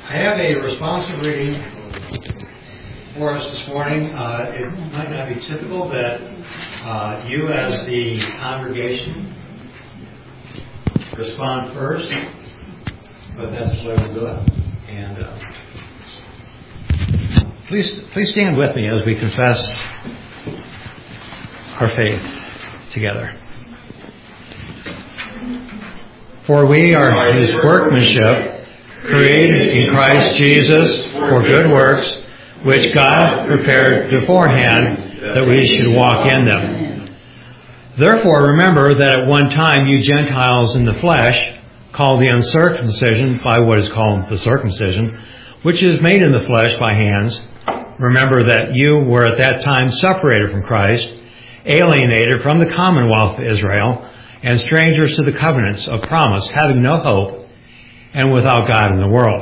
I have a responsive reading for us this morning. It might not be typical that you as the congregation respond first, but that's the way we'll do it. And please stand with me as we confess our faith together. For we are His workmanship, created in Christ Jesus for good works, which God prepared beforehand that we should walk in them. Therefore remember that at one time you Gentiles in the flesh, called the uncircumcision by what is called the circumcision, which is made in the flesh by hands, remember that you were at that time separated from Christ, alienated from the commonwealth of Israel, and strangers to the covenants of promise, having no hope, and without God in the world.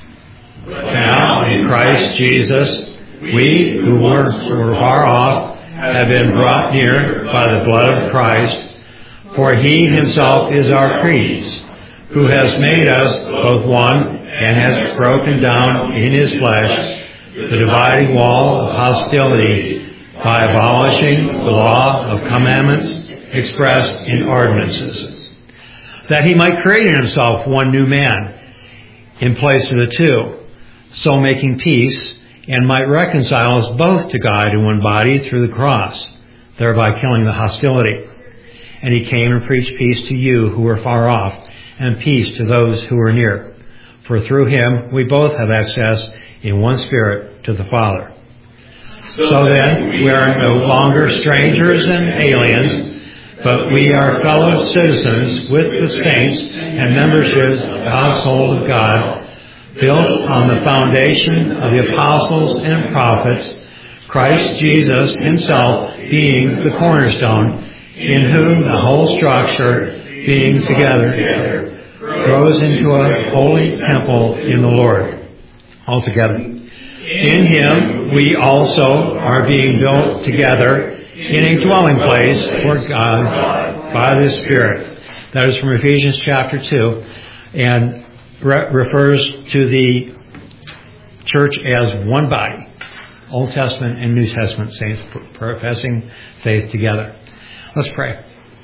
Now, in Christ Jesus, we who were far off have been brought near by the blood of Christ, for He Himself is our priest, who has made us both one and has broken down in His flesh the dividing wall of hostility by abolishing the law of commandments expressed in ordinances, that He might create in Himself one new man in place of the two, so making peace, and might reconcile us both to God in one body through the cross, thereby killing the hostility. And He came and preached peace to you who were far off, and peace to those who were near. For through Him we both have access in one Spirit to the Father. So then we are no longer strangers and aliens, but we are fellow citizens with the saints and membership of the household of God, built on the foundation of the apostles and prophets, Christ Jesus Himself being the cornerstone, in whom the whole structure, being together, grows into a holy temple in the Lord. Altogether. In Him we also are being built together in a dwelling place for God by the Spirit. That is from Ephesians chapter 2, and refers to the church as one body, Old Testament and New Testament saints professing faith together. Let's pray.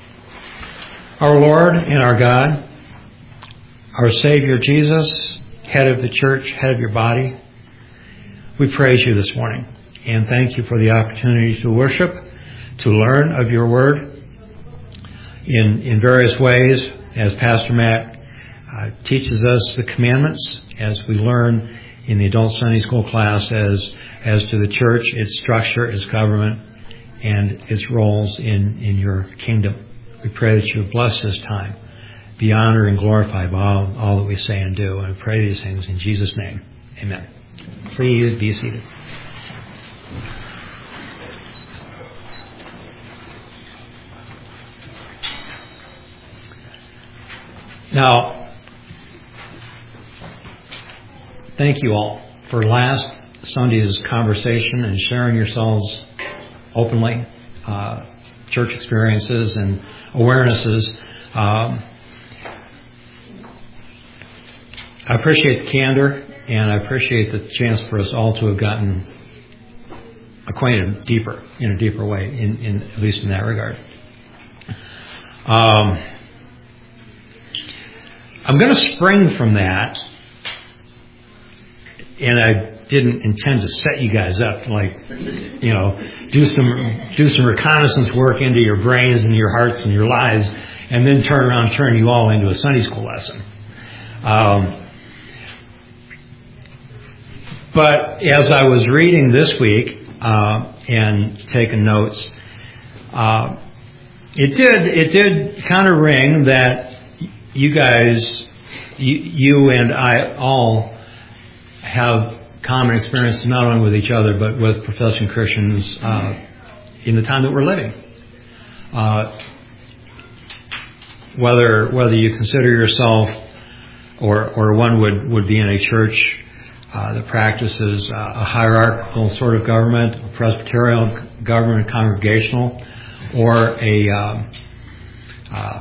Our Lord and our God, our Savior Jesus, head of the church, head of your body, we praise you this morning and thank you for the opportunity to worship, to learn of your word in various ways, as Pastor Matt teaches us the commandments, as we learn in the adult Sunday school class as to the church, its structure, its government, and its roles in your kingdom. We pray that you bless this time, be honored and glorified by all that we say and do. And I pray these things in Jesus' name. Amen. Please be seated. Now, thank you all for last Sunday's conversation and sharing yourselves openly, church experiences and awarenesses. I appreciate the candor, and I appreciate the chance for us all to have gotten acquainted deeper, in a deeper way, in at least in that regard. I'm going to spring from that, and I didn't intend to set you guys up, do some reconnaissance work into your brains and your hearts and your lives, and then turn you all into a Sunday school lesson. But as I was reading this week and taking notes, it did kind of ring that you guys, you and I all have common experiences not only with each other but with professing Christians in the time that we're living. Whether you consider yourself or one would be in a church that practices a hierarchical sort of government, a Presbyterian government, congregational, or a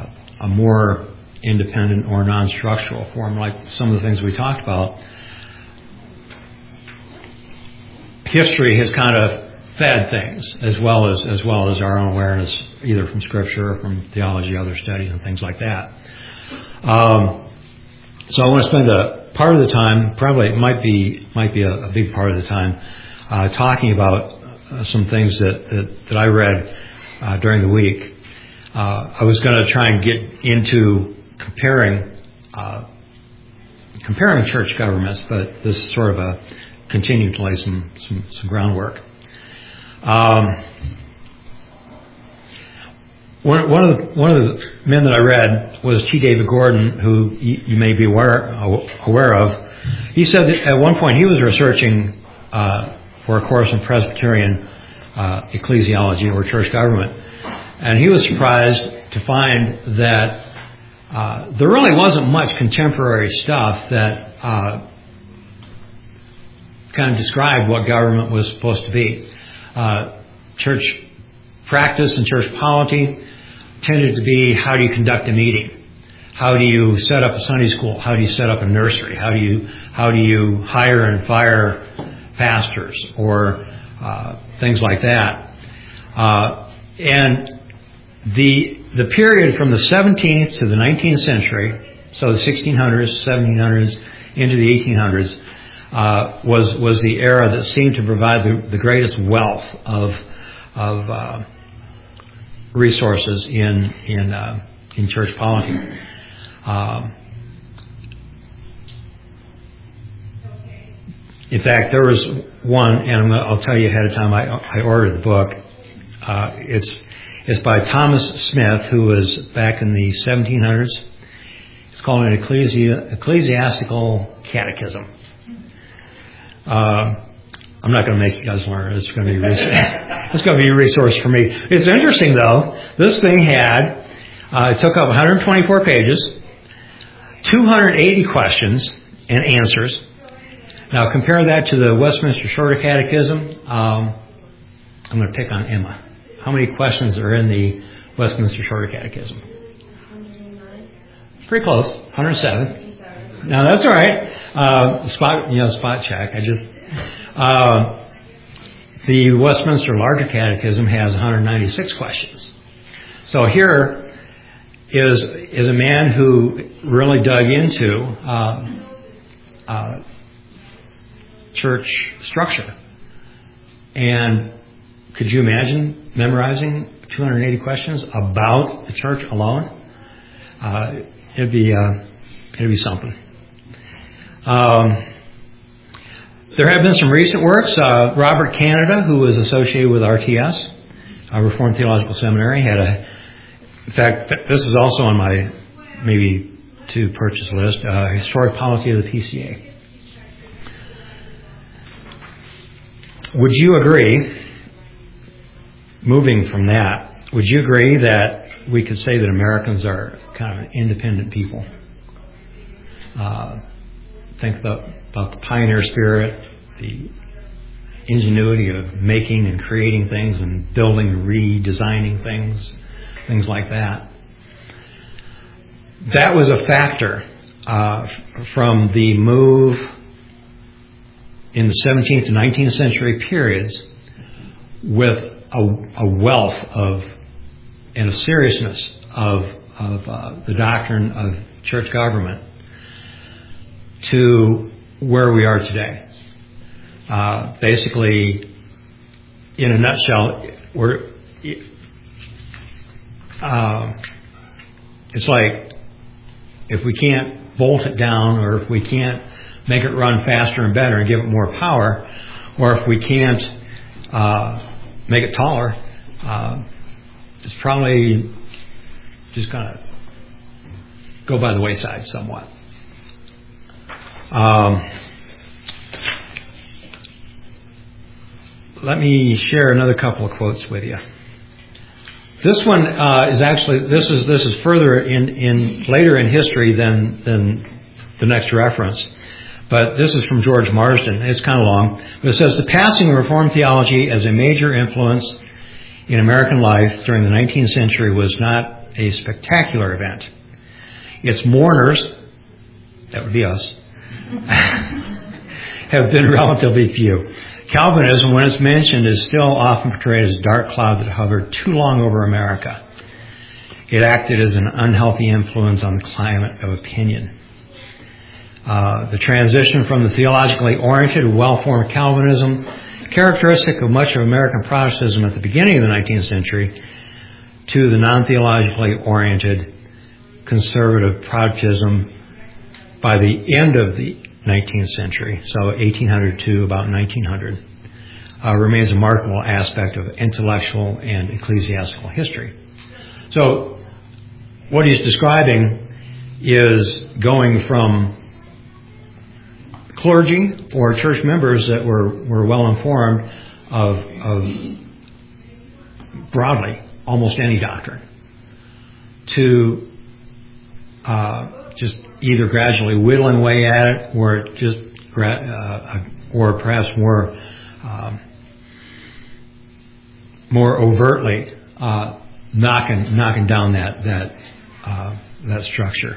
more independent or non-structural form, like some of the things we talked about. history has kind of fed things as well as our own awareness, either from Scripture or from theology, other studies, and things like that. So I want to spend a part of the time, probably it might be a big part of the time, talking about some things that I read during the week. I was going to try and get into comparing church governments, but this is sort of a continue to lay some groundwork. One of the men that I read was T. David Gordon, who you may be aware of. He said that at one point he was researching for a course in Presbyterian ecclesiology or church government, and he was surprised to find that there really wasn't much contemporary stuff that kind of described what government was supposed to be. Church practice and church polity tended to be, how do you conduct a meeting? How do you set up a Sunday school? How do you set up a nursery? How do you hire and fire pastors or things like that? And the period from the 17th to the 19th century, so the 1600s, 1700s, into the 1800s, was the era that seemed to provide the greatest wealth of resources in church polity. In fact, there was one, and I'll tell you ahead of time. I ordered the book. It's by Thomas Smith, who was back in the 1700s. It's called an Ecclesiastical Catechism. I'm not going to make you guys learn. It's going to be it's going to be a resource for me. It's interesting, though. This thing had it took up 124 pages, 280 questions and answers. Now compare that to the Westminster Shorter Catechism. I'm going to pick on Emma. How many questions are in the Westminster Shorter Catechism? 109. Pretty close. 107. No, that's all right. Spot check. The Westminster Larger Catechism has 196 questions. So here is a man who really dug into church structure. And could you imagine memorizing 280 questions about the church alone? It'd be something. There have been some recent works. Robert Canada, who was associated with RTS, Reformed Theological Seminary, in fact, this is also on my maybe to purchase list, Historic Polity of the PCA. Would you agree, moving from that, would you agree that we could say that Americans are kind of an independent people? Think about the pioneer spirit, the ingenuity of making and creating things and building and redesigning things like that. That was a factor from the move in the 17th to 19th century periods with a wealth of and a seriousness of the doctrine of church government to where we are today. Basically, in a nutshell, it's like if we can't bolt it down, or if we can't make it run faster and better and give it more power, or if we can't make it taller, it's probably just going to go by the wayside somewhat. Let me share another couple of quotes with you. This one is actually this is further in later in history than the next reference, but this is from George Marsden. It's kind of long, but it says the passing of Reformed theology as a major influence in American life during the 19th century was not a spectacular event. Its mourners, that would be us, have been relatively few. Calvinism, when it's mentioned, is still often portrayed as a dark cloud that hovered too long over America. It acted as an unhealthy influence on the climate of opinion. The transition from the theologically oriented, well-formed Calvinism, characteristic of much of American Protestantism at the beginning of the 19th century, to the non-theologically oriented, conservative Protestantism by the end of the 19th century, so 1800 to about 1900, remains a remarkable aspect of intellectual and ecclesiastical history. So what he's describing is going from clergy or church members that were well informed of broadly almost any doctrine to just either gradually whittling away at it, or just or perhaps more overtly knocking down that structure.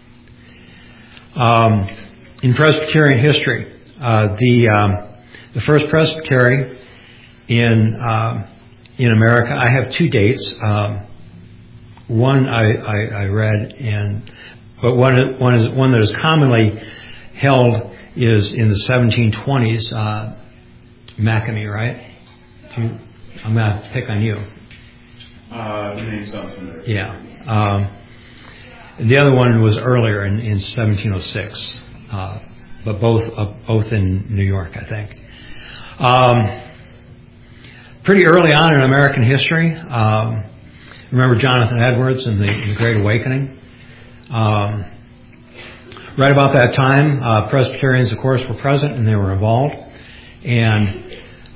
In Presbyterian history, the first presbytery in America, I have two dates. One I read, but one that is commonly held is in the 1720s. McAmey, right? I'm going to pick on you. The name sounds familiar. Yeah. The other one was earlier in 1706, but both in New York, I think. Pretty early on in American history, remember Jonathan Edwards and the Great Awakening? Right about that time, Presbyterians, of course, were present and they were involved, and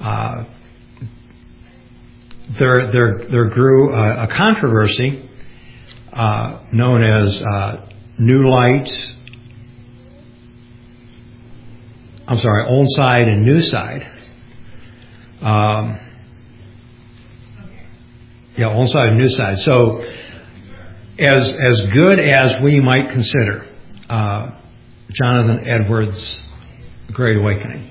there grew a controversy known as Old Side and New Side. Old Side and New Side. So, as good as we might consider Jonathan Edwards' Great Awakening,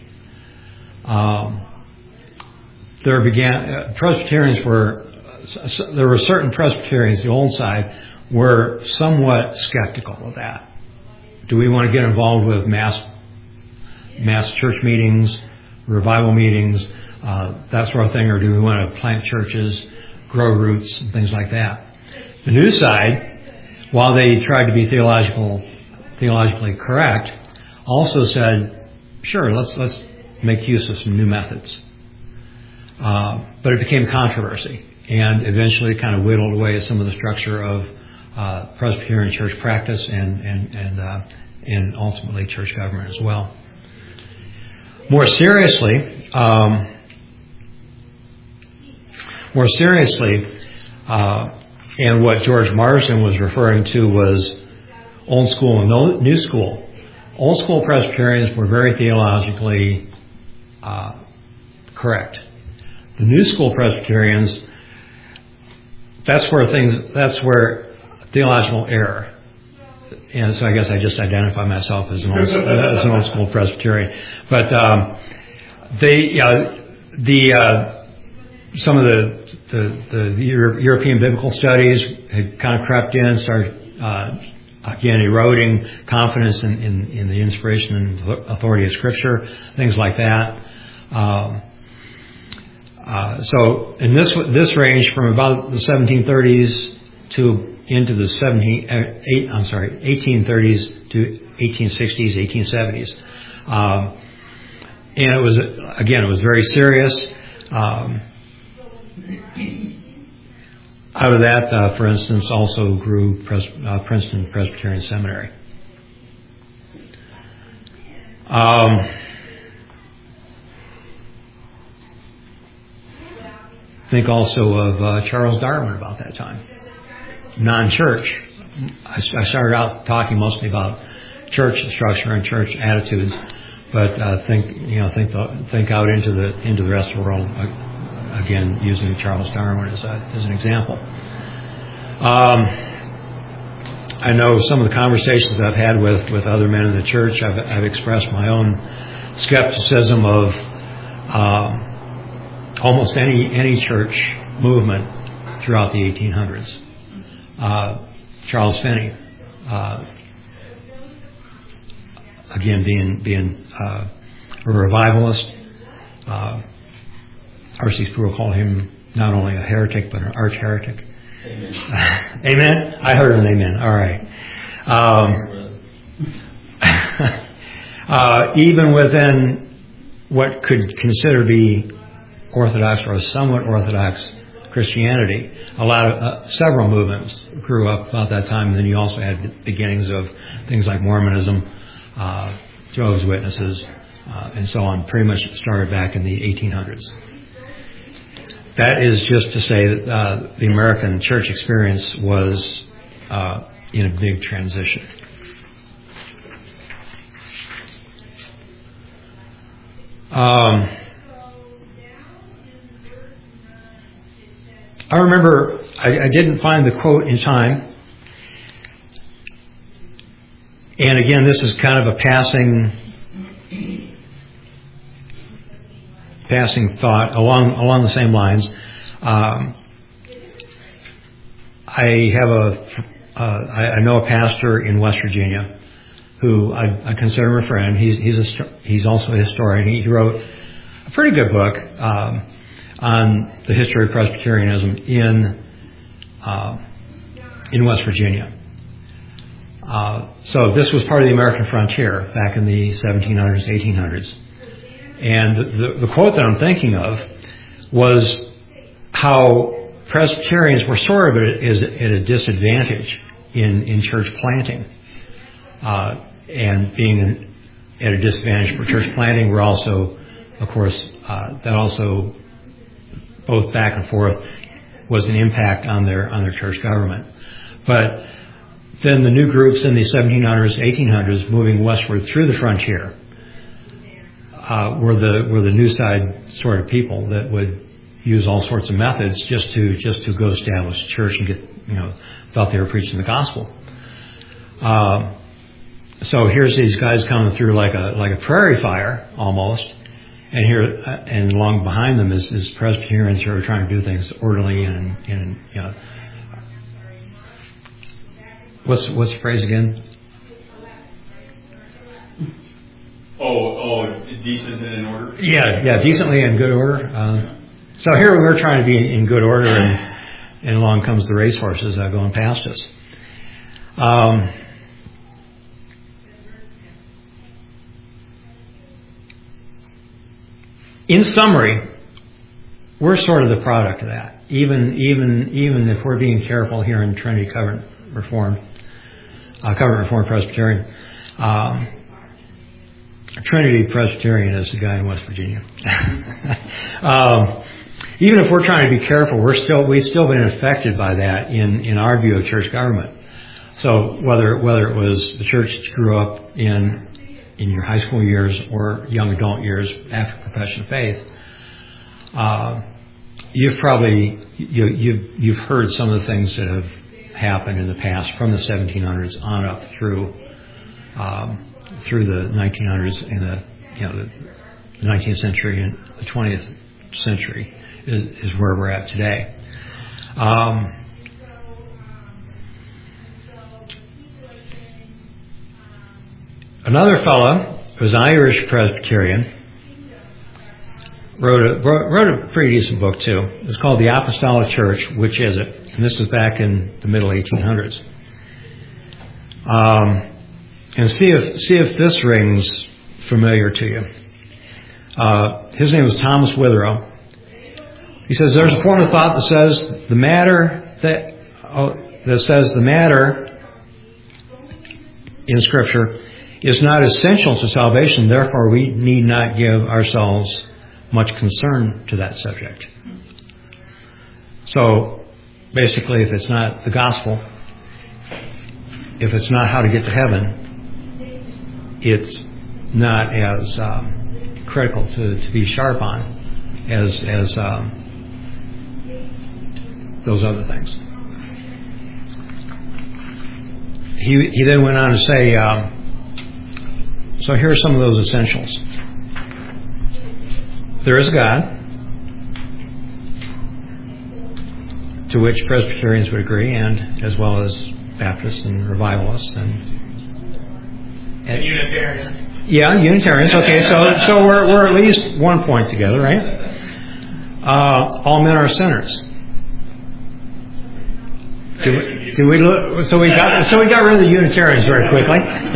Presbyterians there were certain Presbyterians, the Old Side, were somewhat skeptical of that. Do we want to get involved with mass church meetings, revival meetings, that sort of thing, or do we want to plant churches, grow roots, and things like that? The New Side, while they tried to be theologically correct, also said, sure, let's make use of some new methods. But it became controversy, and eventually kind of whittled away at some of the structure of Presbyterian church practice and ultimately church government as well. More seriously, and what George Marsden was referring to was Old School and New School. Old School Presbyterians were very theologically correct. The New School Presbyterians, that's where theological error. And so I guess I just identify myself as an Old School Presbyterian. But some of the European biblical studies had kind of crept in, started again eroding confidence in the inspiration and authority of Scripture, things like that. So in this range from about the 1730s to into the 1830s to 1860s, 1870s, and it was very serious. Out of that, for instance, also grew Princeton Presbyterian Seminary. Think also of Charles Darwin about that time. Non-church. I started out talking mostly about church structure and church attitudes, but think out into the rest of the world. Again, using Charles Darwin as an example. I know some of the conversations I've had with other men in the church, I've expressed my own skepticism of almost any church movement throughout the 1800s. Charles Finney, again being a revivalist. R.C. Sproul called him not only a heretic but an arch heretic. Amen. Amen? I heard an amen. All right. Even within what could consider to be Orthodox or somewhat Orthodox Christianity, several movements grew up about that time. And then you also had the beginnings of things like Mormonism, Jehovah's Witnesses, and so on. Pretty much started back in the 1800s. That is just to say that the American church experience was in a big transition. I remember, I didn't find the quote in time. And again, this is kind of a passing thought along the same lines. I know a pastor in West Virginia who I consider him a friend. He's also a historian. He wrote a pretty good book on the history of Presbyterianism in West Virginia. So this was part of the American frontier back in the 1700s, 1800s. And the quote that I'm thinking of was how Presbyterians were sort of at a disadvantage in church planting. And being at a disadvantage for church planting, we're also, of course, that also both back and forth was an impact on their church government. But then the new groups in the 1700s, 1800s, moving westward through the frontier, were the new side sort of people that would use all sorts of methods just to go establish a church and get, thought they were preaching the gospel. So here's these guys coming through like a prairie fire almost, and along behind them is Presbyterians who are trying to do things orderly and what's the phrase again? Oh, decent and in order? Yeah, decently in good order. So here we're trying to be in good order, and along comes the racehorses going past us. In summary, we're sort of the product of that. Even if we're being careful here in Trinity Covenant Reformed Presbyterian. Trinity Presbyterian is the guy in West Virginia. Even if we're trying to be careful, we've still been affected by that in our view of church government. So whether it was the church that you grew up in your high school years or young adult years after profession of faith, you've heard some of the things that have happened in the past from the 1700s on up through the 1900s and the 19th century and the 20th century is where we're at today. Another fellow who was an Irish Presbyterian wrote a pretty decent book too. It was called The Apostolic Church, Which Is It? And this was back in the middle 1800s. And see if this rings familiar to you. His name was Thomas Witherow. He says there's a form of thought that says the matter in Scripture is not essential to salvation. Therefore, we need not give ourselves much concern to that subject. So, basically, if it's not the gospel, if it's not how to get to heaven, it's not as critical to be sharp on as those other things. He then went on to say, so here are some of those essentials. there is a God, to which Presbyterians would agree, and as well as Baptists and Revivalists and Unitarians. Yeah, Unitarians. Okay, so we're at least 1 point together, right? All men are sinners. Do we look? So we got rid of the Unitarians very quickly.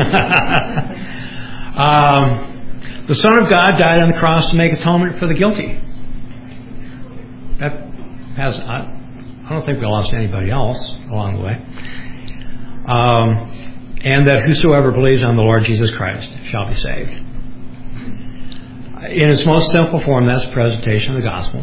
The Son of God died on the cross to make atonement for the guilty. That has I don't think we lost anybody else along the way. And that whosoever believes on the Lord Jesus Christ shall be saved. In its most simple form, that's the presentation of the gospel.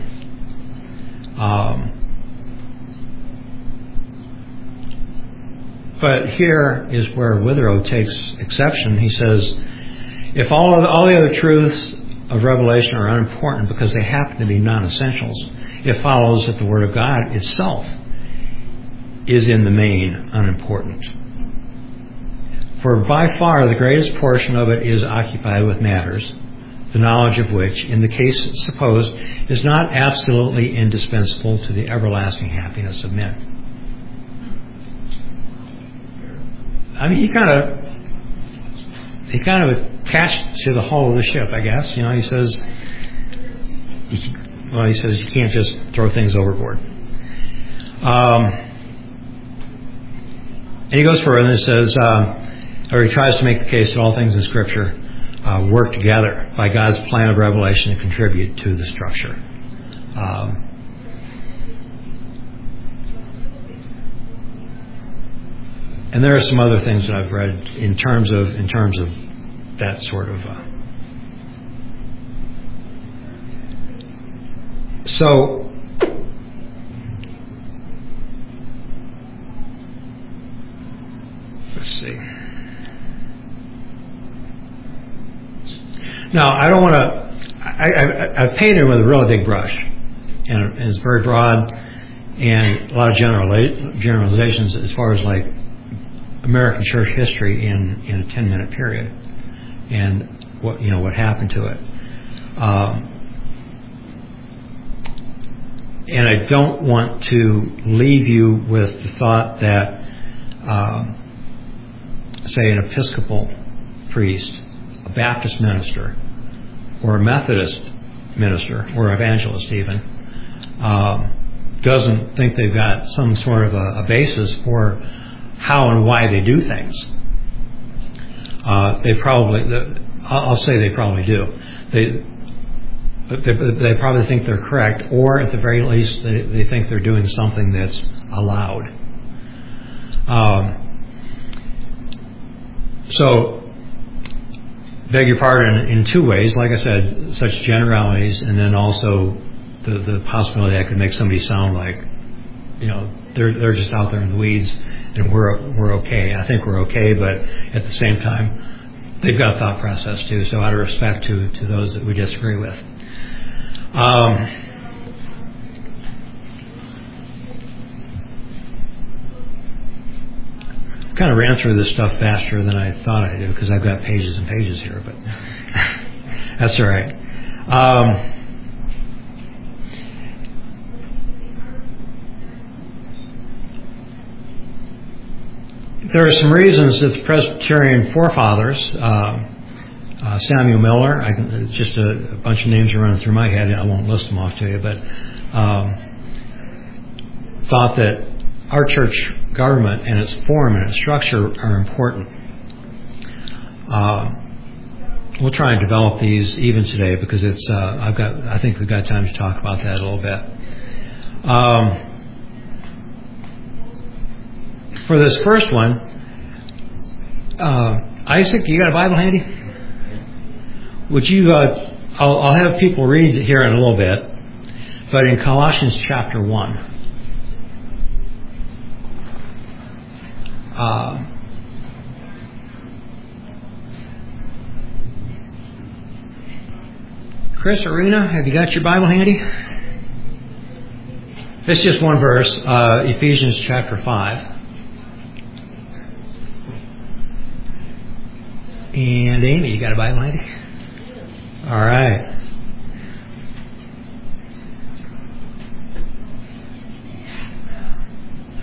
But here is where Withrow takes exception. He says, if all the other truths of Revelation are unimportant because they happen to be non-essentials, it follows that the Word of God itself is in the main unimportant. For by far the greatest portion of it is occupied with matters, the knowledge of which, in the case supposed, is not absolutely indispensable to the everlasting happiness of men. I mean, he kind of attached to the hull of the ship, I guess. You know, he says you can't just throw things overboard. And he goes further and says, or he tries to make the case that all things in Scripture work together by God's plan of revelation to contribute to the structure. And there are some other things that I've read in terms of that sort of. So let's see. Now I don't want to. I've painted with a really big brush, and it's very broad, and a lot of generalizations as far as like American church history in a 10-minute period, and what happened to it. And I don't want to leave you with the thought that, say, an Episcopal priest, a Baptist minister, or a Methodist minister, or evangelist even, doesn't think they've got some sort of a basis for how and why they do things. They probably do. They probably think they're correct, or at the very least, they think they're doing something that's allowed. So, beg your pardon in two ways. Like I said, such generalities, and then also the possibility I could make somebody sound like, they're just out there in the weeds, and we're okay. I think we're okay, but at the same time, they've got a thought process too. So out of respect to those that we disagree with. Kind of ran through this stuff faster than I thought I'd do because I've got pages and pages here, but that's all right. There are some reasons that the Presbyterian forefathers, Samuel Miller, just a bunch of names are running through my head. I won't list them off to you, but thought that our church government and its form and its structure are important. We'll try and develop these even today because it's. I think we've got time to talk about that a little bit. For this first one, Isaac, you got a Bible handy? Would you? I'll have people read here in a little bit, but in Colossians chapter 1. Chris, Arena, have you got your Bible handy? It's just one verse, Ephesians chapter 5. And Amy, you got a Bible handy? All right.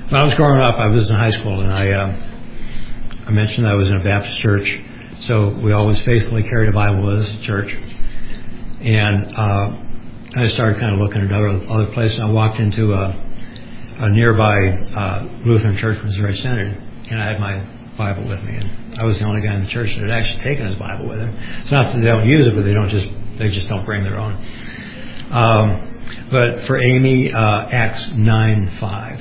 When I was growing up, I was in high school, and I mentioned I was in a Baptist church, so we always faithfully carried a Bible with us at church. And I started kind of looking at other places. I walked into a nearby Lutheran church, Missouri Synod, and I had my Bible with me, and I was the only guy in the church that had actually taken his Bible with him. It's not that they don't use it, but they just don't bring their own. But for Amy, Acts 9:5.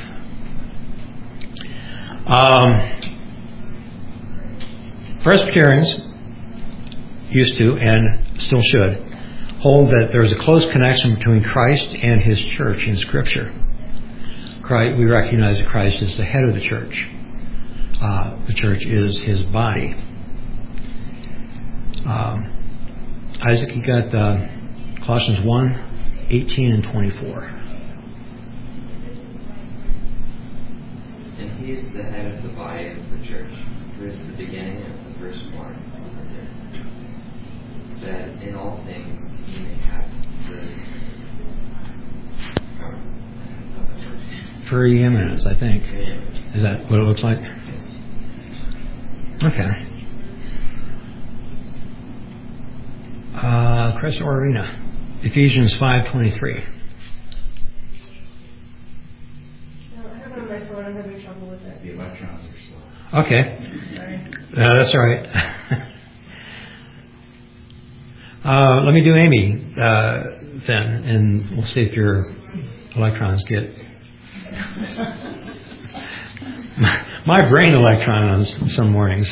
Presbyterians used to, and still should, hold that there is a close connection between Christ and His church in Scripture. We recognize that Christ is the head of the church. The church is His body. Isaac, you got Colossians 1:18 and 24. And He is the head of the body of the church, who is the beginning and the firstborn of the dead, that in all things He may have the preeminence, I think. Is that what it looks like? Yes. Okay. Chris Orvina, Ephesians 5:23. I have it on my phone. I'm having trouble with it. The electrons are slow. Okay. Sorry. That's all right. Let me do Amy then, and we'll see if your electrons get... My brain electrons some mornings.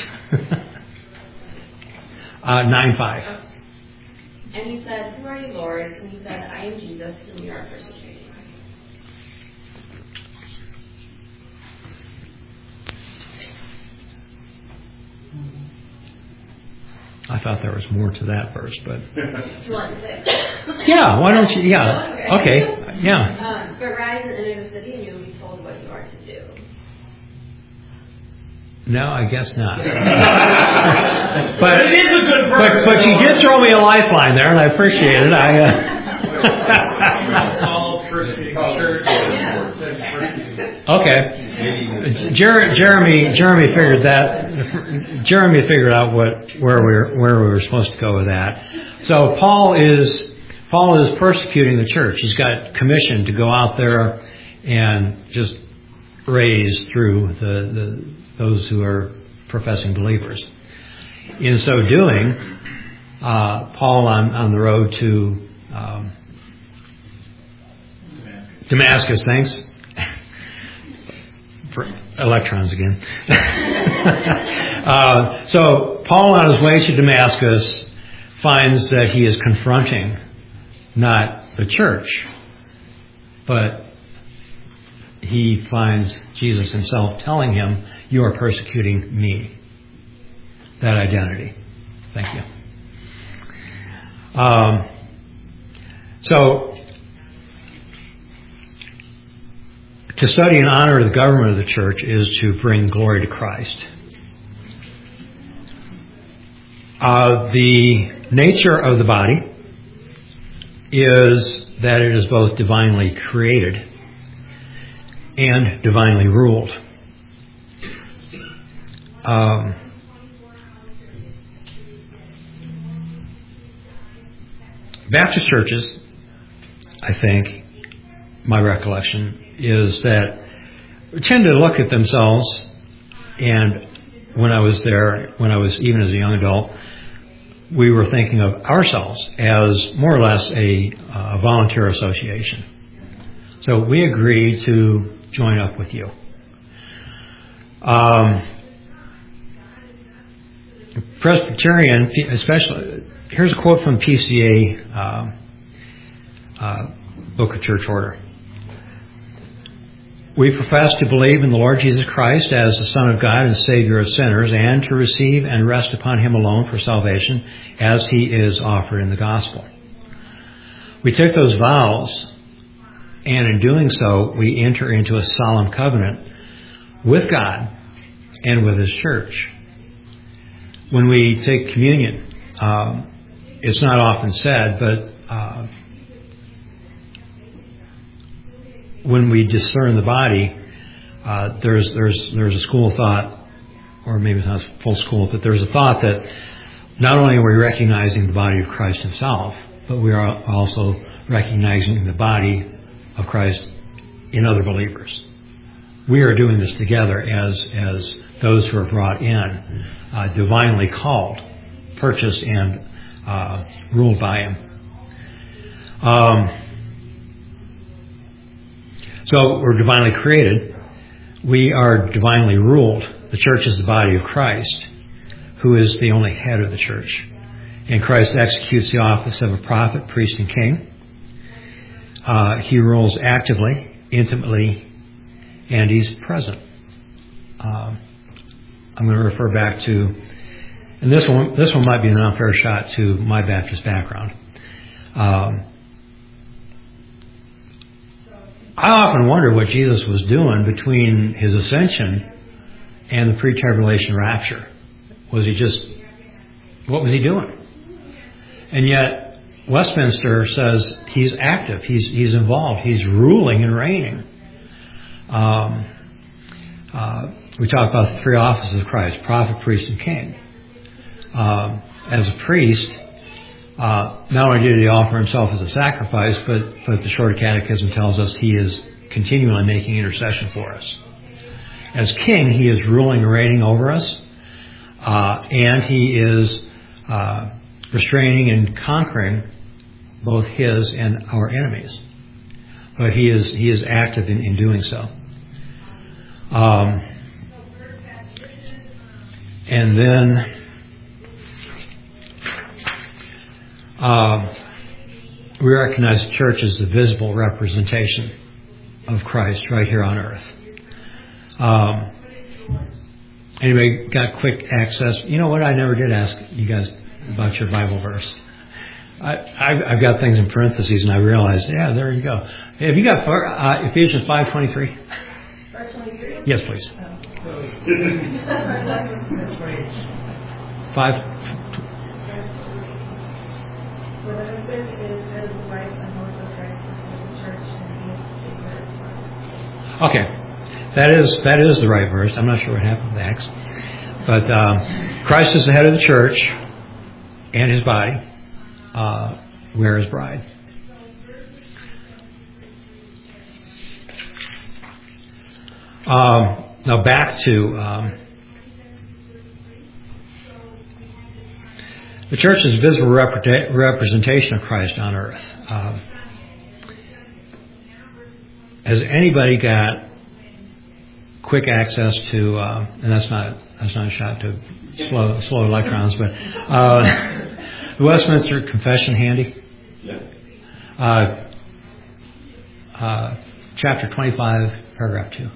9:5. And he said, "Who are you, Lord?" And he said, "I am Jesus, whom you are persecuting." I thought there was more to that verse, but... Do you want to say? Yeah, why don't you... Yeah, okay, yeah. But rise and enter the city, and you will be told what you are to do. No, I guess not. But it is a good verse. But you did throw me a lifeline there, and I appreciate it. Saul's persecuting the church. Okay. Jeremy figured that. Jeremy figured out where we were supposed to go with that. So Paul is persecuting the church. He's got commission to go out there and just raise through those who are professing believers. In so doing, Paul on the road to Damascus, thanks. For electrons again. So Paul on his way to Damascus finds that he is confronting not the church, but he finds Jesus himself telling him, "You are persecuting me." That identity. Thank you. So, to study and honor the government of the church is to bring glory to Christ. The nature of the body is that it is both divinely created and divinely ruled. Baptist churches, I think, my recollection is that tend to look at themselves, and when I was there, even as a young adult, we were thinking of ourselves as more or less a volunteer association. So we agreed to join up with you. Presbyterian, especially, here's a quote from PCA Book of Church Order. "We profess to believe in the Lord Jesus Christ as the Son of God and Savior of sinners, and to receive and rest upon Him alone for salvation as He is offered in the gospel. We take those vows, and in doing so, we enter into a solemn covenant with God and with His church. When we take communion, it's not often said, but when we discern the body, there's a school of thought, or maybe it's not full school, but there's a thought that not only are we recognizing the body of Christ himself, but we are also recognizing the body of Christ in other believers. We are doing this together as those who are brought in, divinely called, purchased, and ruled by him. So we're divinely created. We are divinely ruled. The church is the body of Christ, who is the only head of the church. And Christ executes the office of a prophet, priest, and king. He rules actively, intimately, and he's present. I'm going to refer back to, and this one might be an unfair shot to my Baptist background. I often wonder what Jesus was doing between his ascension and the pre-tribulation rapture. What was he doing? And yet, Westminster says he's active, he's involved, he's ruling and reigning. We talk about the three offices of Christ: prophet, priest, and king. As a priest, not only did he offer himself as a sacrifice, but the Shorter Catechism tells us he is continually making intercession for us. As king, he is ruling and reigning over us, and he is restraining and conquering both his and our enemies. But he is active in doing so. And then we recognize the church as the visible representation of Christ right here on earth. Anybody got quick access? You know what? I never did ask you guys about your Bible verse. I've got things in parentheses, and I realized, yeah, there you go. Have you got Ephesians 5:23? 5:23? Yes, please. 5. For the husband is head of the wife, and also Christ is head of the church, and he is the head. Okay, that is the right verse. I'm not sure what happened with Acts, but Christ is the head of the church and his body. We are his bride. Now back to the church is a visible representation of Christ on earth. Has anybody got quick access to? And that's not a shot to slow electrons, but the Westminster Confession handy. Yeah. Chapter 25, paragraph 2.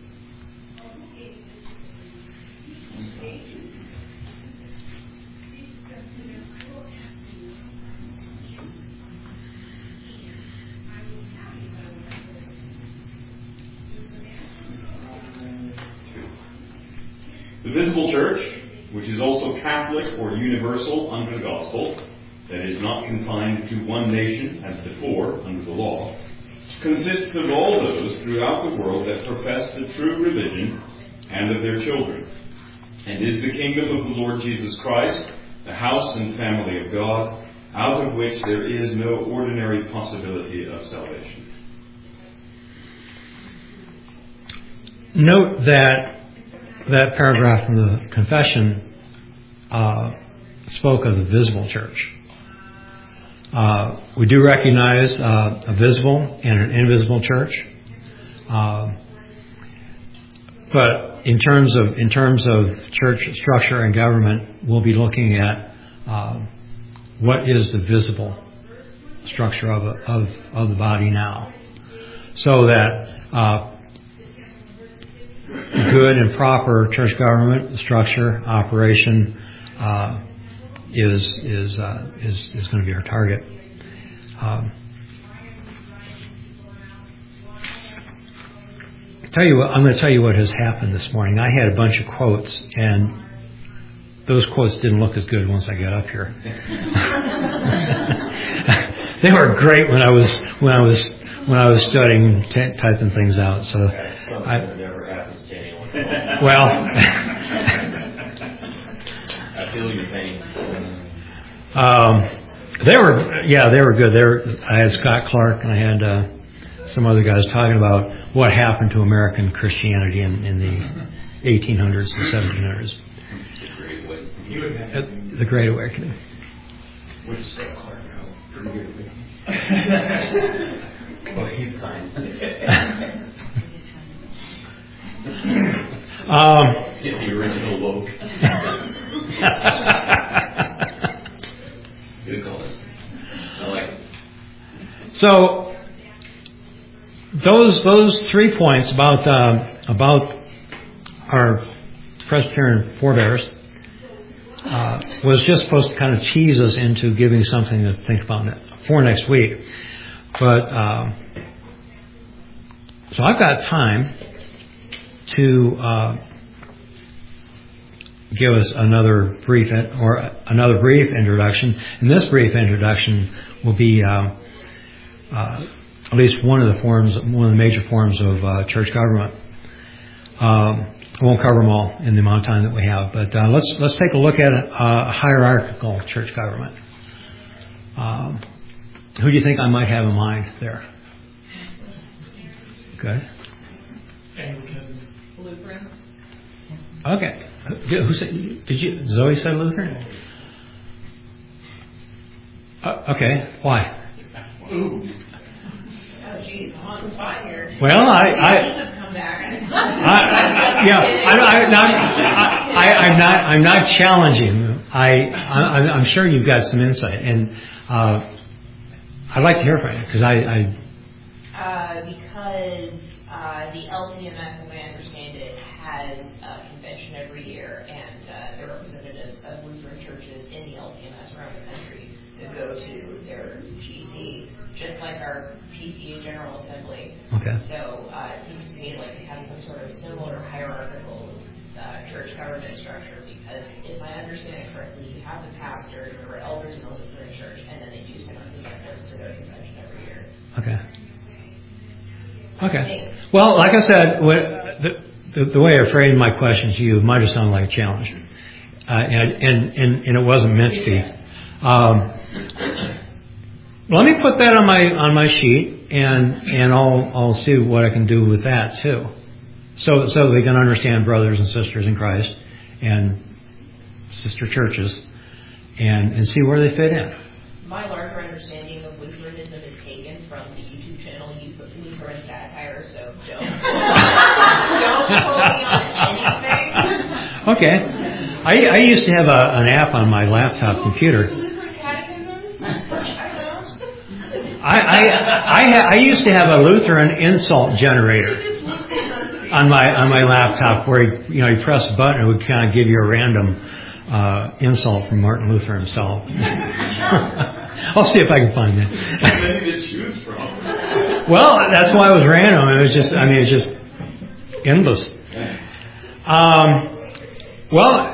The visible church, which is also Catholic or universal under the gospel, that is not confined to one nation as before under the law, consists of all those throughout the world that profess the true religion and of their children, and is the kingdom of the Lord Jesus Christ, the house and family of God, out of which there is no ordinary possibility of salvation. Note that paragraph from the confession spoke of the visible church. We do recognize a visible and an invisible church, but in terms of church structure and government, we'll be looking at what is the visible structure of the body now, so that good and proper church government structure operation is going to be our target. I'm going to tell you what has happened this morning. I had a bunch of quotes, and those quotes didn't look as good once I got up here. They were great when I was studying, typing things out. So I never happened Well, I feel your pain. they were good. I had Scott Clark and I had some other guys talking about what happened to American Christianity in the 1800s and 1700s. The Great Awakening. Which Scott Clark knows pretty good. Well, he's kind. The original woke. Good call. I like it. So those 3 points about our Presbyterian forebears was just supposed to kind of tease us into giving something to think about for next week. But so I've got time to give us another brief introduction, and this brief introduction will be at least one of the major forms of church government. I won't cover them all in the amount of time that we have, but let's take a look at hierarchical church government. Who do you think I might have in mind there? Okay. Anglican. Lutheran. Okay. Who said? Zoe said Lutheran? Okay. Why? Ooh. Oh, geez, I'm on the spot here. Well, come back. I'm not challenging. I'm sure you've got some insight, and I'd like to hear from you because because the LCMS, as I understand it, has a convention every year, and the representatives of Lutheran churches in the LCMS around the country that go to their GC, just like our PCA General Assembly. Okay. So it seems to me like they have some sort of similar hierarchical church government structure, because if I understand it correctly, you have the pastor, there are elders in the Lutheran church, and then they do send representatives to their convention every year. Okay. Well, like I said, the way I framed my question to you might have sounded like a challenge, and it wasn't meant to be. Let me put that on my sheet, and I'll see what I can do with that too, so they can understand brothers and sisters in Christ and sister churches, and see where they fit in. My larger understanding of Lutheranism is taken from the YouTube channel Lutheran Satire, so don't quote me on anything. Okay. I used to have an app on my laptop computer. Lutheran Catechism? I used to have a Lutheran insult generator on my laptop where you press a button, it would kind of give you a random insult from Martin Luther himself. I'll see if I can find that. Many to choose from. Well, that's why it was random. It was just endless. Well,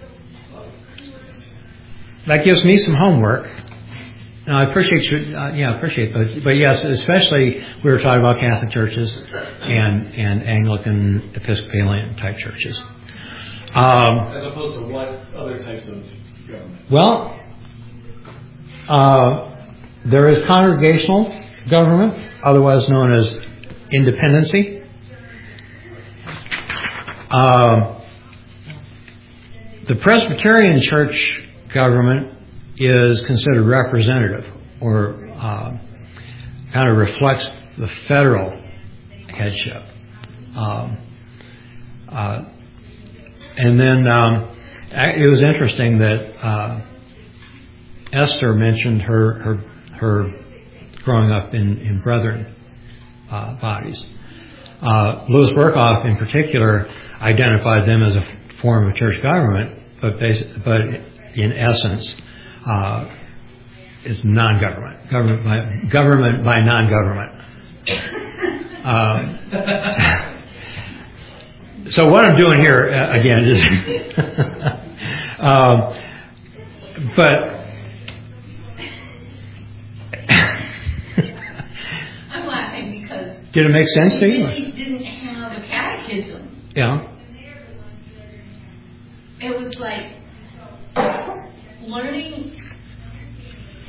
that gives me some homework. Now, I appreciate you. Appreciate it. But yes, especially we were talking about Catholic churches and Anglican Episcopalian type churches. As opposed to what other types of government? Well, there is congregational government, otherwise known as independency. The Presbyterian church government is considered representative, or kind of reflects the federal headship. And then it was interesting that Esther mentioned her growing up in Brethren bodies. Louis Berkhoff, in particular, identified them as a form of church government, but in essence, is non-government, government by non-government. So what I'm doing here again is, but I'm laughing because did it make sense to you? Really didn't have a catechism. Yeah.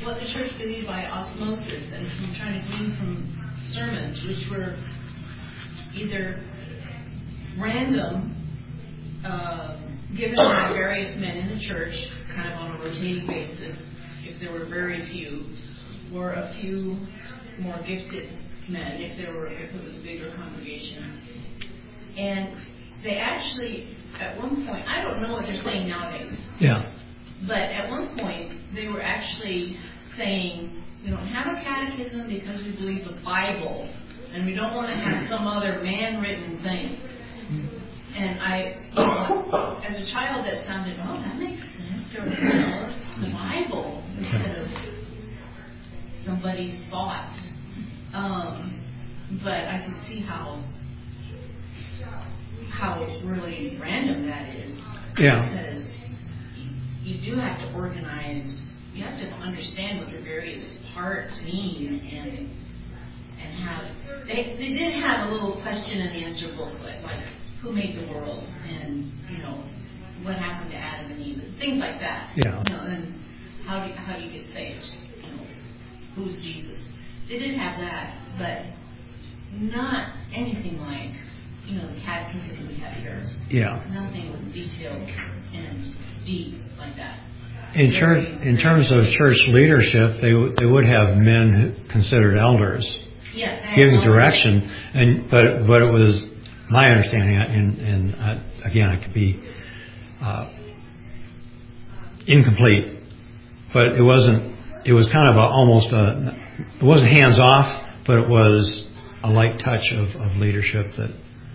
what the church believed by osmosis and from trying to glean from sermons, which were either random, given by various men in the church, kind of on a rotating basis, if there were very few, or a few more gifted men, if it was a bigger congregation. And they actually, at one point, I don't know what they're saying nowadays. Yeah. But at one point, they were actually saying, we don't have a catechism because we believe the Bible, and we don't want to have some other man-written thing. And as a child, that sounded, oh, that makes sense. Or, it's the Bible instead of somebody's thoughts. But I can see how really random that is. Yeah. Because you do have to organize. You have to understand what the various parts mean, and have. They did have a little question and answer booklet, like who made the world, and what happened to Adam and Eve, things like that. Yeah. And how do you get saved? Who's Jesus? They did have that, but not anything like the catechism we have here. Yeah. Nothing detailed and deep like that. In terms of church leadership, they would have men considered elders, giving direction, but it was my understanding, and again, I could be incomplete, but it wasn't. It was kind of it wasn't hands off, but it was a light touch of leadership that.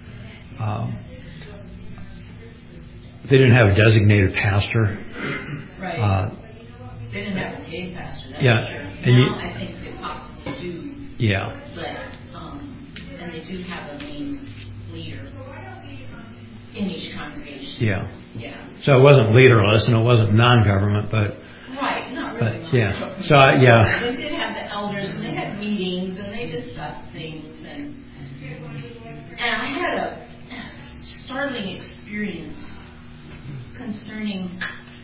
They didn't have a designated pastor. Right. They didn't have a paid pastor. That's Yeah. for sure. And Now I think they possibly do. Yeah. But and they do have a main leader in each congregation. Yeah. Yeah. So it wasn't leaderless and it wasn't non-government, but. Right. Not really. But yeah. So yeah. They did have the elders, and they had meetings, and they discussed things, and I had a startling experience concerning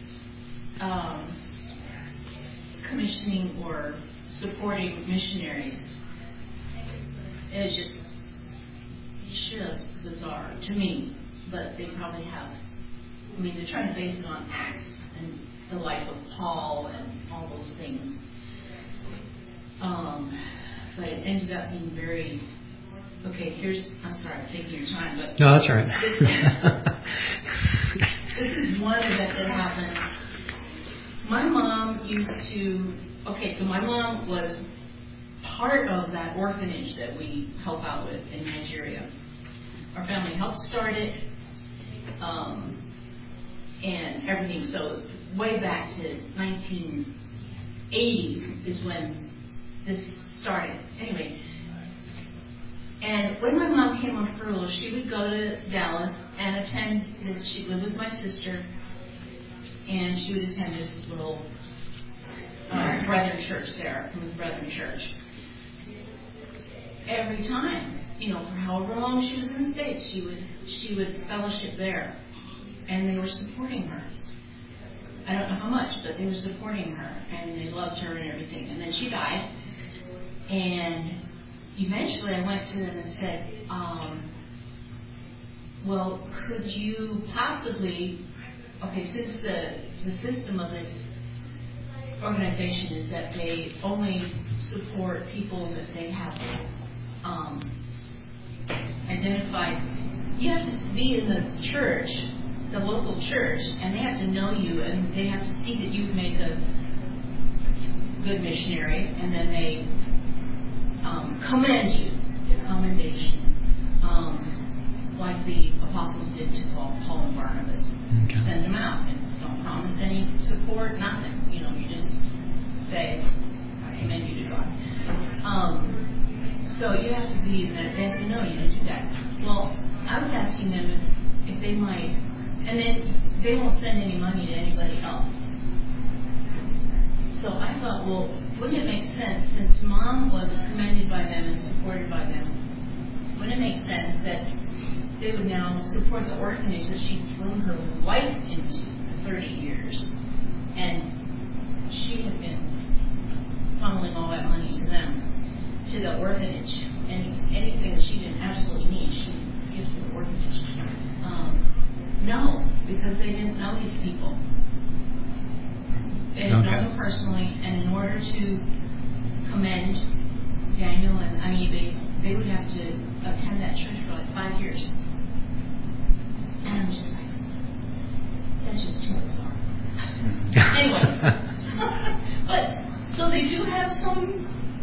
commissioning or supporting missionaries. It was just bizarre to me, but they probably have. I mean, they're trying to base it on Acts and the life of Paul and all those things. But it ended up being very. Okay, I'm sorry, I'm taking your time, but... No, that's all right. This is one event that happened. My mom used to... Okay, so my mom was part of that orphanage that we help out with in Nigeria. Our family helped start it, and everything. So way back to 1980 is when this started. Anyway... And when my mom came on furlough, she would go to Dallas and attend. She lived with my sister, and she would attend this little Brethren church there, Plymouth Brethren Church. Every time, for however long she was in the States, she would fellowship there, and they were supporting her. I don't know how much, but they were supporting her, and they loved her and everything. And then she died, and eventually I went to them and said, well, could you possibly, since the system of this organization is that they only support people that they have identified, you have to be in the church, the local church, and they have to know you, and they have to see that you've made a good missionary, and then they commend you, a commendation, like the apostles did to Paul and Barnabas. Okay. Send them out and don't promise any support, nothing. You just say, I commend you to God. So you have to be in that, they have to know you to do that. Well, I was asking them if they might, and then they won't send any money to anybody else. So I thought, well, wouldn't it make sense, since Mom was commended by them and supported by them, wouldn't it make sense that they would now support the orphanage that she'd thrown her life into for 30 years? And she had been funneling all that money to them, to the orphanage. Anything that she didn't absolutely need, she would give to the orphanage. No, because they didn't know these people. They didn't know them personally, and in order to commend Daniel and Anibe, they would have to attend that church for like 5 years. And I'm just like, that's just too much fun. Anyway, but so they do have some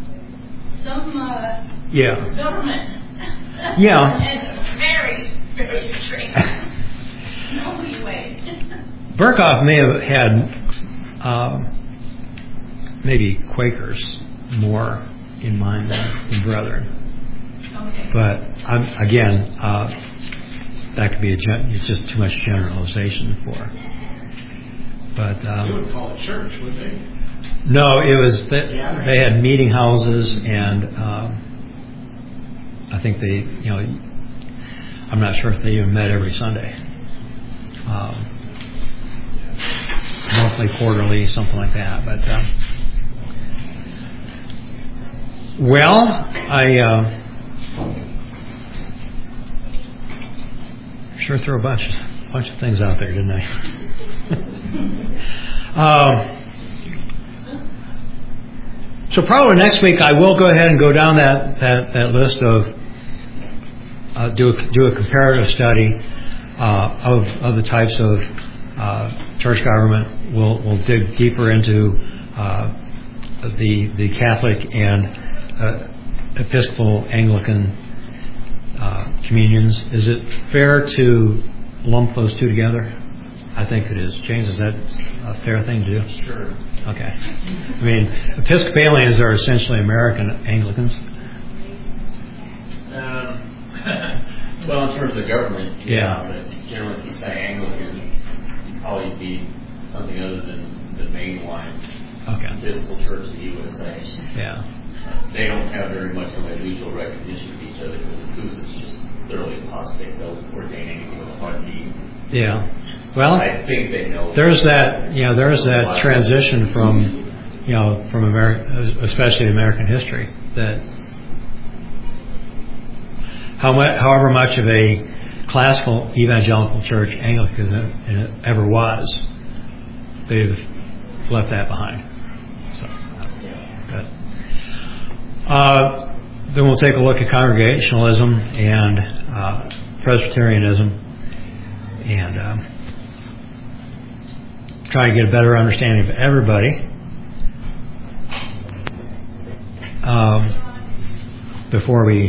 government. Yeah. And very, very strict. No leeway. Berkhoff may have had maybe Quakers more in mind than Brethren. Okay. But again, that could be it's just too much generalization for. But they wouldn't call it church, would they? No, it was they had meeting houses, and I think they, I'm not sure if they even met every Sunday. Monthly, quarterly, something like that. But I sure threw a bunch of things out there, didn't I? So probably next week I will go ahead and go down that list of do a comparative study of the types of church government. We'll dig deeper into the Catholic and Episcopal Anglican communions. Is it fair to lump those two together? I think it is. James, is that a fair thing to do? Sure. Okay. I mean, Episcopalians are essentially American Anglicans. Well, in terms of government, yeah. But generally, if you say Anglican, you'd probably be something other than the mainline Episcopal Church of the USA. Yeah. They don't have very much of a mutual recognition of each other because the Coos is just thoroughly apostate. They'll ordain anything with a heartbeat. Yeah. Well, I think they know. There's that transition from America, especially American history, that however much of a classical evangelical church Anglicanism ever was, they've left that behind. So, then we'll take a look at Congregationalism and Presbyterianism, and try to get a better understanding of everybody before we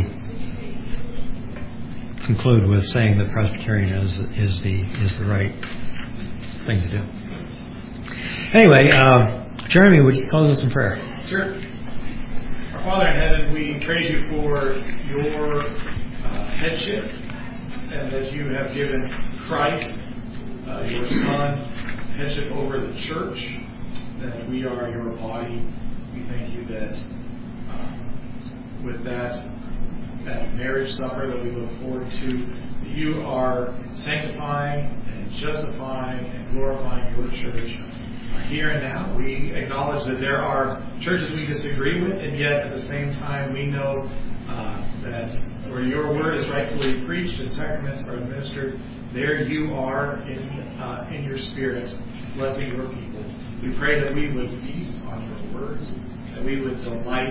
conclude with saying that Presbyterian is the right thing to do. Anyway, Jeremy, would you close us in prayer? Sure. Our Father in heaven, we praise you for your headship, and that you have given Christ, your Son, headship over the church, that we are your body. We thank you that with that marriage supper that we look forward to, you are sanctifying and justifying and glorifying your church here and now. We acknowledge that there are churches we disagree with, and yet at the same time we know that where your word is rightfully preached and sacraments are administered, there you are in your spirit, blessing your people. We pray that we would feast on your words, that we would delight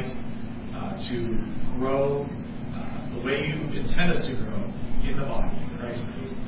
to grow the way you intend us to grow in the body of Christ.